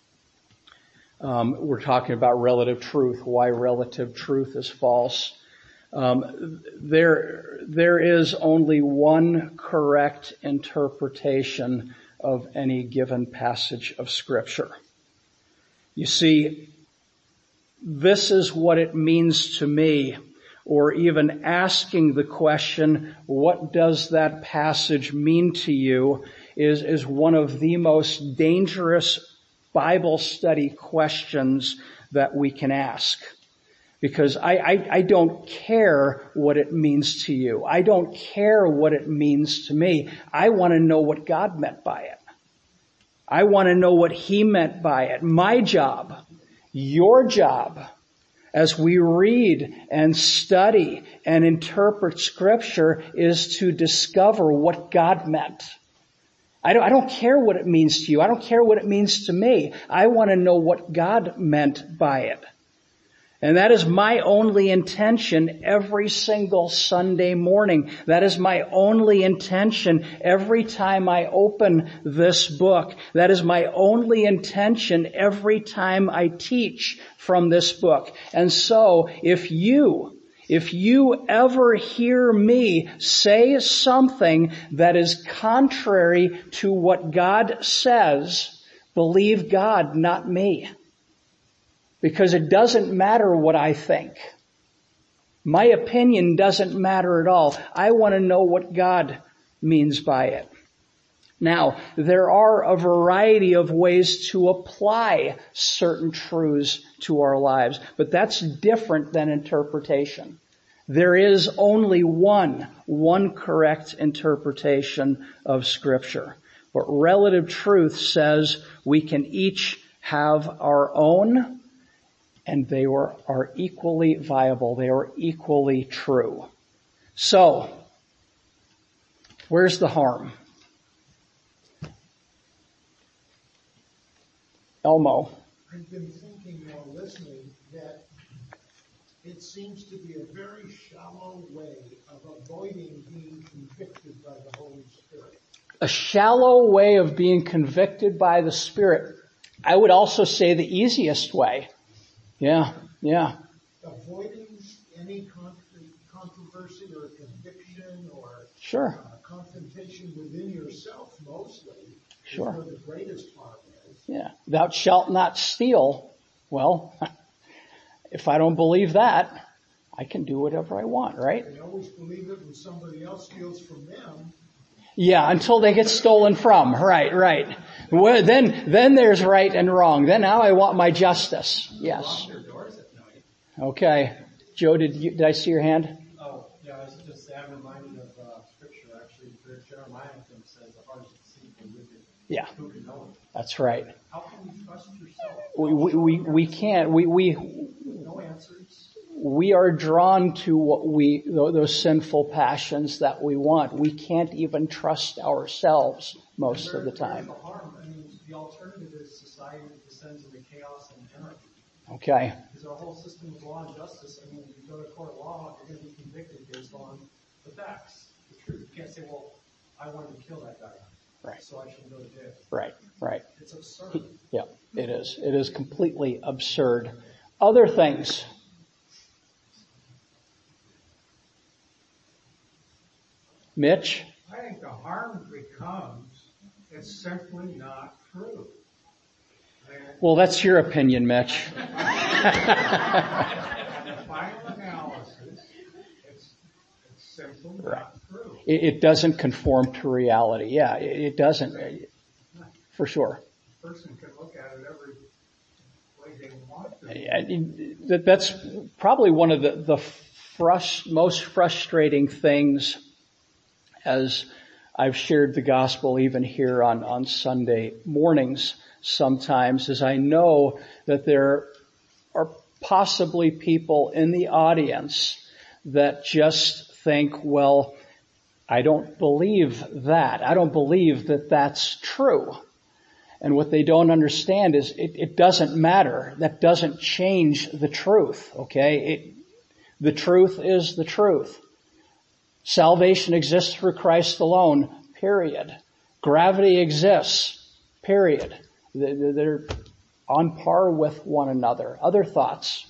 [SPEAKER 1] Um, we're talking about relative truth, why relative truth is false. Um, there, there is only one correct interpretation of any given passage of Scripture. You see, this is what it means to me, or even asking the question, what does that passage mean to you, is, is one of the most dangerous Bible study questions that we can ask. Because I, I, I don't care what it means to you. I don't care what it means to me. I want to know what God meant by it. I want to know what He meant by it. My job, your job, as we read and study and interpret Scripture, is to discover what God meant. I don't, I don't care what it means to you. I don't care what it means to me. I want to know what God meant by it. And that is my only intention every single Sunday morning. That is my only intention every time I open this book. That is my only intention every time I teach from this book. And so, if you, if you ever hear me say something that is contrary to what God says, believe God, not me. Because it doesn't matter what I think. My opinion doesn't matter at all. I want to know what God means by it. Now, there are a variety of ways to apply certain truths to our lives, but that's different than interpretation. There is only one, one correct interpretation of Scripture. But relative truth says we can each have our own, and they were, are equally viable. They are equally true. So, Where's the harm? Elmo.
[SPEAKER 5] I've been thinking while listening that it seems to be a very shallow way of avoiding being convicted by the Holy Spirit.
[SPEAKER 1] A shallow way of being convicted by the Spirit. I would also say the easiest way. Yeah, yeah.
[SPEAKER 5] Avoiding any controversy or conviction or
[SPEAKER 1] sure.
[SPEAKER 5] uh, confrontation within yourself mostly
[SPEAKER 1] sure.
[SPEAKER 5] is where the greatest harm is.
[SPEAKER 1] Yeah. Thou shalt not steal. Well, if I don't believe that, I can do whatever I want, right?
[SPEAKER 5] They always believe it when somebody else steals from them.
[SPEAKER 1] Yeah, until they get stolen from. Right, right. Well, then, then there's right and wrong. Then now I want my justice. Yes. Okay. Joe, did you, did I see your hand?
[SPEAKER 15] Oh, yeah, I was just, I'm reminded of, uh, scripture actually, where Jeremiah says the heart is deceitful and wicked.
[SPEAKER 1] Yeah.
[SPEAKER 15] Who can know it?
[SPEAKER 1] That's right.
[SPEAKER 15] How can you trust yourself?
[SPEAKER 1] We, we, we, we can't, we, we,
[SPEAKER 15] No answers.
[SPEAKER 1] we are drawn to what we, those sinful passions that we want. We can't even trust ourselves most of the time.
[SPEAKER 15] The harm, I mean, the alternative is society descends into chaos and anarchy.
[SPEAKER 1] Okay.
[SPEAKER 15] Because our whole system of law and justice, I mean, if you go to court of law, you're going to be convicted based on the facts, the truth. You can't say, well, I wanted to kill that guy,
[SPEAKER 1] right.
[SPEAKER 15] so I should go to jail.
[SPEAKER 1] Right, right.
[SPEAKER 15] It's absurd.
[SPEAKER 1] Yeah, it is. It is completely absurd. Other things. Mitch?
[SPEAKER 5] I think the harm becomes it's simply not true.
[SPEAKER 1] Well, that's your opinion, Mitch.
[SPEAKER 5] In the final analysis, it's, it's simply
[SPEAKER 1] right.
[SPEAKER 5] not true.
[SPEAKER 1] It, it doesn't conform to reality. Yeah, it, it doesn't. For sure.
[SPEAKER 5] A person can look at it every way they want to.
[SPEAKER 1] And that, that's probably one of the, the frust, most frustrating things as I've shared the gospel even here on, on Sunday mornings sometimes, is I know that there are possibly people in the audience that just think, well, I don't believe that. I don't believe that that's true. And what they don't understand is it, it doesn't matter. That doesn't change the truth, okay? It, the truth is the truth. Salvation exists through Christ alone, period. Gravity exists, period. They're on par with one another. Other thoughts?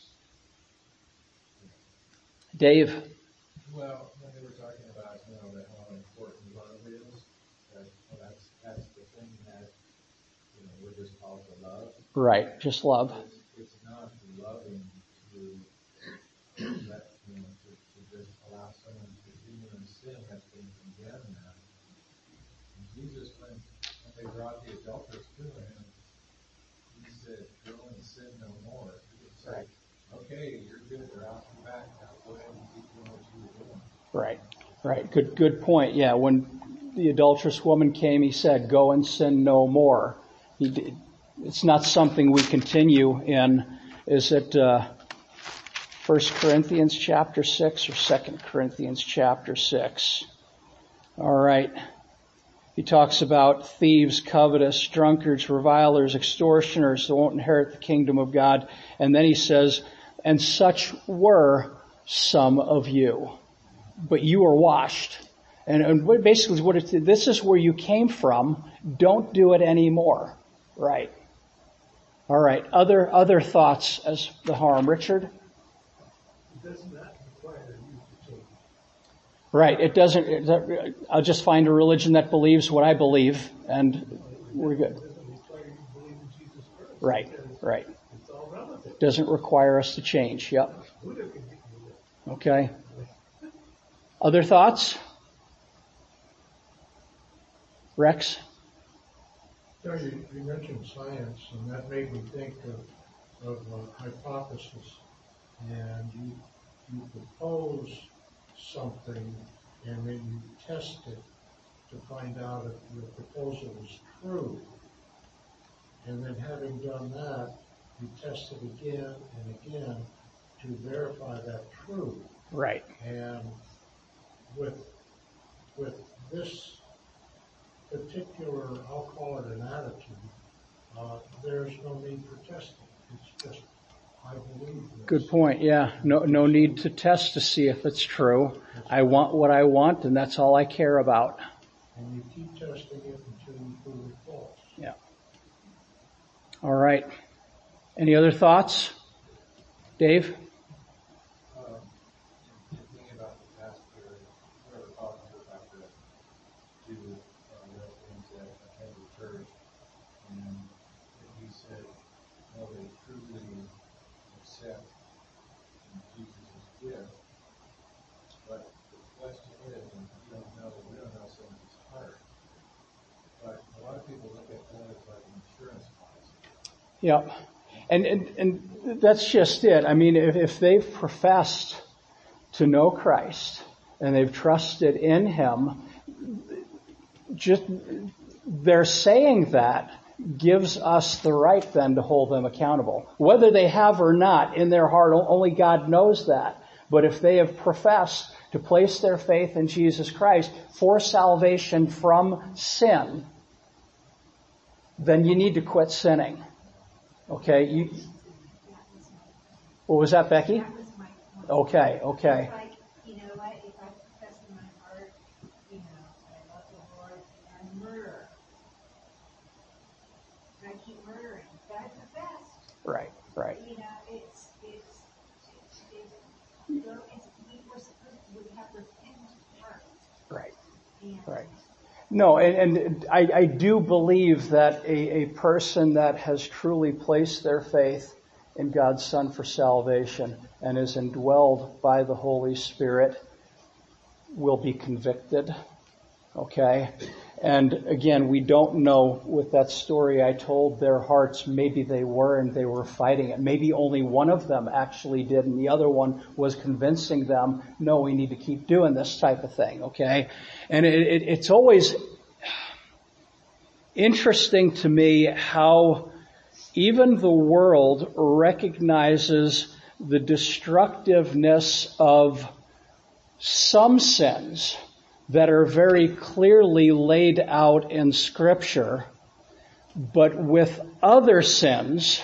[SPEAKER 1] Dave?
[SPEAKER 16] Well, when they were talking about, you know, that how important love is, that, well, that's, that's the thing that, you know, we're just called to love.
[SPEAKER 1] Right, just love.
[SPEAKER 16] It's, it's not loving to, let, you know, to, to just allow someone to continue in sin that's been condemned now. And Jesus, when, when they brought the adulteress to him, he said, go and sin no more. He would say, okay, you're good, they're out and back now, go ahead and keep doing what you were doing.
[SPEAKER 1] Right, right. Good, good point. Yeah, when the adulterous woman came, he said, go and sin no more. He did. It's not something we continue in. Is it uh, First Corinthians chapter six or Second Corinthians chapter six? All right. He talks about thieves, covetous, drunkards, revilers, extortioners that won't inherit the kingdom of God. And then he says, and such were some of you, but you are washed. And, and basically what it, this is where you came from. Don't do it anymore. Right. All right. Other, other thoughts as the harm. Richard?
[SPEAKER 5] Doesn't that require you to change?
[SPEAKER 1] Right. It doesn't, it, I'll just find a religion that believes what I believe and we're good. Right. Right. Doesn't require us to change. Yep. Okay. Other thoughts? Rex?
[SPEAKER 5] Yeah, you, you mentioned science, and that made me think of, of a hypothesis. And you, you propose something, and then you test it to find out if your proposal is true. And then having done that, you test it again and again to verify that true.
[SPEAKER 1] Right.
[SPEAKER 5] And with with this particular, I'll call it an attitude, uh, there's no need for testing. It's just, I believe this.
[SPEAKER 1] Good point. Yeah. No, no need to test to see if it's true. I want what I want, and that's all I care about.
[SPEAKER 5] And you keep testing it until you prove it false.
[SPEAKER 1] Yeah. All right. Any other thoughts? Dave?
[SPEAKER 16] Um, thinking about the pastor, whoever talked to about the two uh, residents that attended church, and he said, no, they truly accept Jesus' gift. But the question is, and we don't know, we don't know someone's heart. But a lot of people look at that as like an insurance policy.
[SPEAKER 1] Yep. And, and, and that's just it. I mean, if, if they've professed to know Christ and they've trusted in Him, just, they're saying that gives us the right then to hold them accountable. Whether they have or not in their heart, only God knows that. But if they have professed to place their faith in Jesus Christ for salvation from sin, then you need to quit sinning. Okay, you, what was that, Becky?
[SPEAKER 17] That was my point.
[SPEAKER 1] Okay, okay.
[SPEAKER 17] It's like, you know what, if I profess in my heart, you know, I love the Lord, and I murder, and I keep murdering, but I professed.
[SPEAKER 1] Right, right.
[SPEAKER 17] You know, it's, it's, it's, it's, you know, it's, we were supposed to, we have repentant hearts.
[SPEAKER 1] Right,
[SPEAKER 17] And
[SPEAKER 1] right. No, and, and I, I do believe that a, a person that has truly placed their faith in God's Son for salvation and is indwelled by the Holy Spirit will be convicted. Okay? And again, we don't know with that story I told their hearts, maybe they were and they were fighting it. Maybe only one of them actually did and the other one was convincing them, no, we need to keep doing this type of thing. Okay? And it, it, it's always interesting to me how even the world recognizes the destructiveness of some sins that are very clearly laid out in Scripture, but with other sins,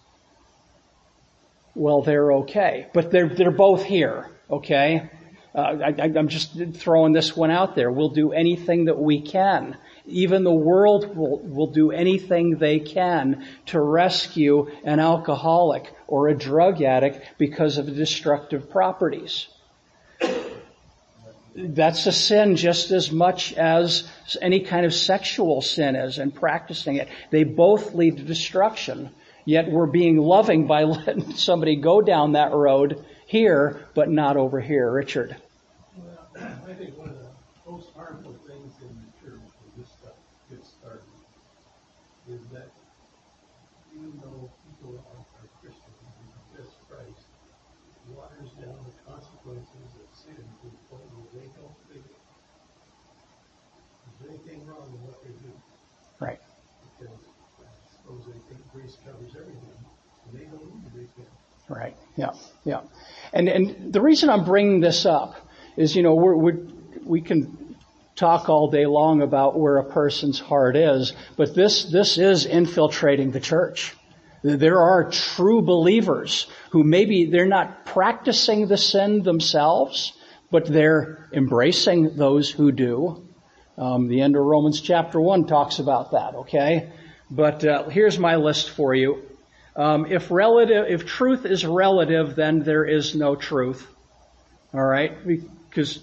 [SPEAKER 1] well, they're okay. But they're they're both here, okay? Uh, I, I'm just throwing this one out there. We'll do anything that we can. Even the world will, will do anything they can to rescue an alcoholic or a drug addict because of the destructive properties. That's a sin just as much as any kind of sexual sin is, and practicing it. They both lead to destruction. Yet we're being loving by letting somebody go down that road here, but not over here. Richard.
[SPEAKER 18] Well, I think one of the most harmful things in the church when this stuff gets started is that even though people are, are Christians and confess Christ, waters down the consequences of sin to the point where they don't think there's anything wrong with what they do.
[SPEAKER 1] Right.
[SPEAKER 18] Because I suppose they think grace covers everything, and they don't need grace covers.
[SPEAKER 1] Right. Yeah. Yeah. And and the reason I'm bringing this up is, you know, we're, we're we can talk all day long about where a person's heart is, but this this is infiltrating the church. There are true believers who maybe they're not practicing the sin themselves, but they're embracing those who do. Um, the end of Romans chapter one talks about that, okay? But uh, here's my list for you. Um, if relative, if truth is relative, then there is no truth. All right? Because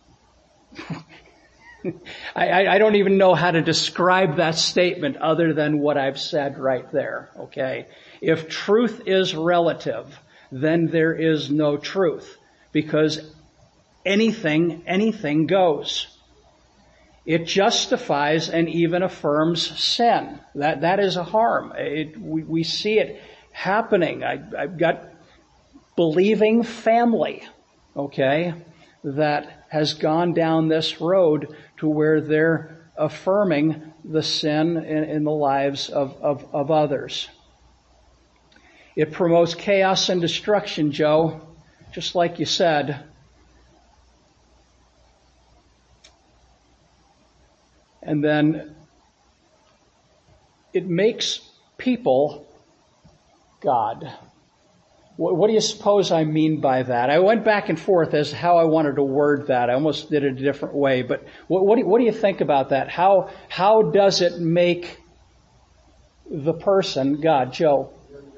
[SPEAKER 1] I, I, I don't even know how to describe that statement other than what I've said right there, okay? If truth is relative, then there is no truth, because anything, anything goes. It justifies and even affirms sin. That, that is a harm. It, we, we see it happening. I, I've got believing family, okay, that has gone down this road to where they're affirming the sin in, in the lives of, of, of others. It promotes chaos and destruction, Joe, just like you said. And then it makes people God. What do you suppose I mean by that? I went back and forth as to how I wanted to word that. I almost did it a different way. But what, what, do, you, what do you think about that? How, how does it make the person God? Joe?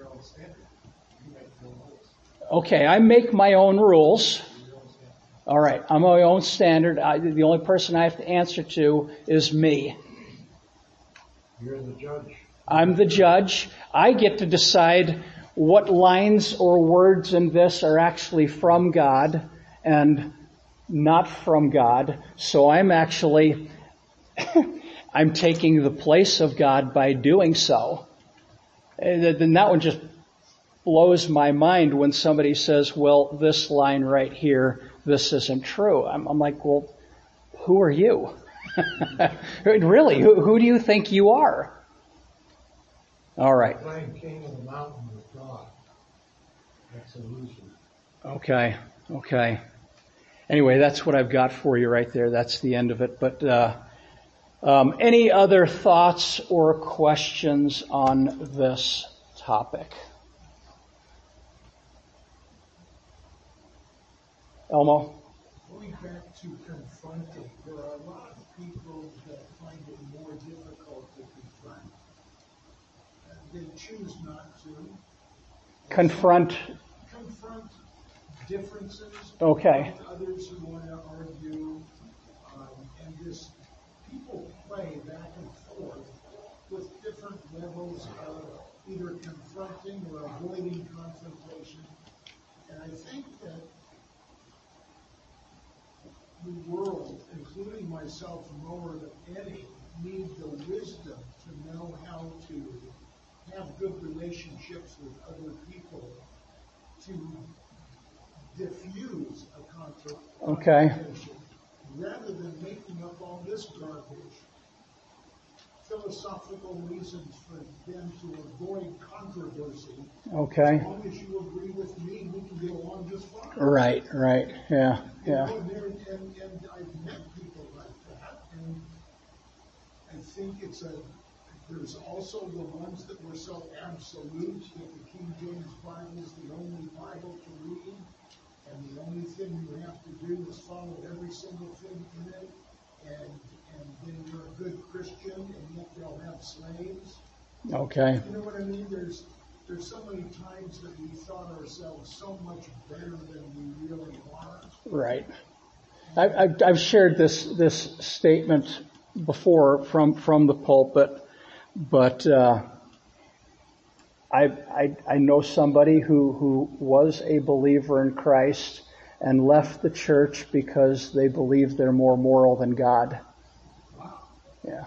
[SPEAKER 1] Okay, I make my own rules. All right, I'm my own standard. I, the only person I have to answer to is me.
[SPEAKER 5] You're the judge.
[SPEAKER 1] I'm the judge. I get to decide what lines or words in this are actually from God and not from God. So I'm actually, I'm taking the place of God by doing so. And then that one just blows my mind when somebody says, well, this line right here, this isn't true. I'm, I'm like, well, who are you? Really, who, who do you think you are? All right.
[SPEAKER 5] Playing king of the mountain with God. That's illusion.
[SPEAKER 1] Okay, okay. Anyway, that's what I've got for you right there. That's the end of it. But uh, um, any other thoughts or questions on this topic? Elmo?
[SPEAKER 5] Going back to confronting, there are a lot of people that find it more difficult to confront. They choose not to.
[SPEAKER 1] Confront.
[SPEAKER 5] Confront differences.
[SPEAKER 1] Okay.
[SPEAKER 5] Confront others who want to argue. Um, and this, people play back and forth with different levels of either confronting or avoiding confrontation. And I think that the world, including myself more than any, need the wisdom to know how to have good relationships with other people to diffuse a conflict,
[SPEAKER 1] Okay.
[SPEAKER 5] rather than making up all this garbage, philosophical reasons for them to avoid controversy.
[SPEAKER 1] Okay.
[SPEAKER 5] As long as you agree with me, we can get along just fine.
[SPEAKER 1] Right, right, yeah, yeah.
[SPEAKER 5] You know, and, there- and, and I've met people like that, and I think it's a, there's also the ones that were so absolute that the King James Bible is the only Bible to read, and the only thing you have to do is follow every single thing in it, and and then you're a good Christian, and yet they'll have slaves.
[SPEAKER 1] Okay.
[SPEAKER 5] You know what I mean? There's there's so many times that we thought ourselves so much better than we really are.
[SPEAKER 1] Right. I, I've, I've shared this this statement before from from the pulpit, but uh, I, I I know somebody who who was a believer in Christ and left the church because they believe they're more moral than God. Yeah.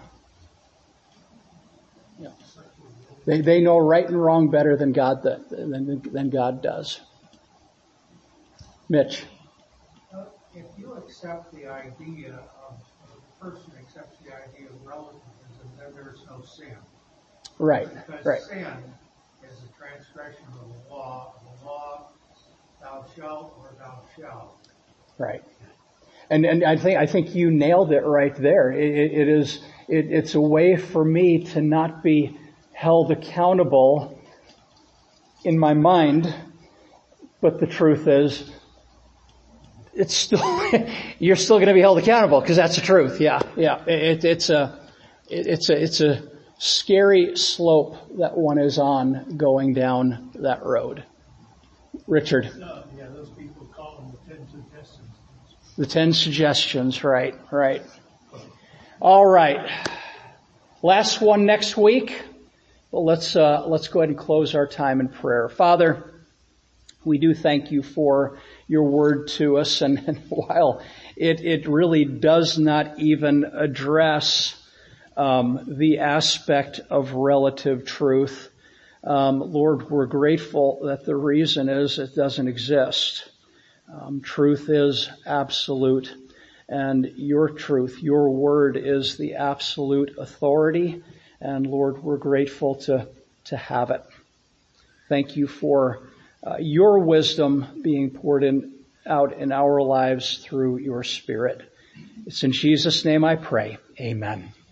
[SPEAKER 1] Yeah. They they know right and wrong better than God that, than than God does. Mitch.
[SPEAKER 19] Uh, if you accept the idea of, a person accepts the idea of relativism, then there's no sin.
[SPEAKER 1] Right.
[SPEAKER 19] Because
[SPEAKER 1] Right.
[SPEAKER 19] sin is a transgression of the law. Of the law, thou shalt or thou shalt.
[SPEAKER 1] Right. And and I think I think you nailed it right there. It, it, it is it, it's a way for me to not be held accountable in my mind, but the truth is, it's still you're still going to be held accountable because that's the truth. Yeah, yeah. It, it's a it, it's a it's a scary slope that one is on going down that road. Richard.
[SPEAKER 5] No, yeah, those people call them the ten suggestions.
[SPEAKER 1] The ten suggestions, right, right. All right. Last one next week. Well, let's, uh, let's go ahead and close our time in prayer. Father, we do thank you for your word to us, and, and while it, it really does not even address, um, the aspect of relative truth, um, Lord, we're grateful that the reason is it doesn't exist. Um, truth is absolute, and your truth, your word is the absolute authority, and Lord, we're grateful to, to have it. Thank you for uh, your wisdom being poured in, out in our lives through your Spirit. It's in Jesus' name I pray. Amen.